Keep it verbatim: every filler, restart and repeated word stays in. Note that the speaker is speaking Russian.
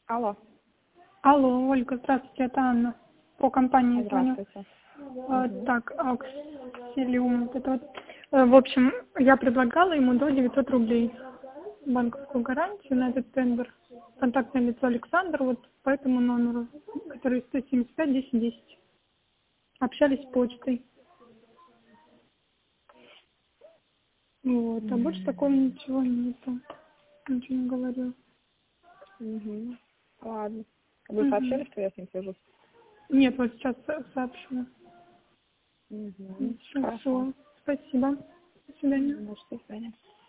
Алло. Алло, Ольга, здравствуйте, это Анна. По компании звоню. Здравствуйте. А, Мгм. так, Аксилиум, вот это вот. Э, В общем, я предлагала ему до девятисот рублей банковскую гарантию на этот тендер. Контактное лицо Александр, вот по этому номеру, который сто семьдесят пять десять десять. Общались почтой. Вот, а больше такого ничего нету. Ничего не говорил. Мгм. Ладно. Вы Мгм. сообщили, что я с ним свяжусь? Нет, вот сейчас со- сообщу. Угу. Хорошо. Хорошо, спасибо. До свидания. До свидания.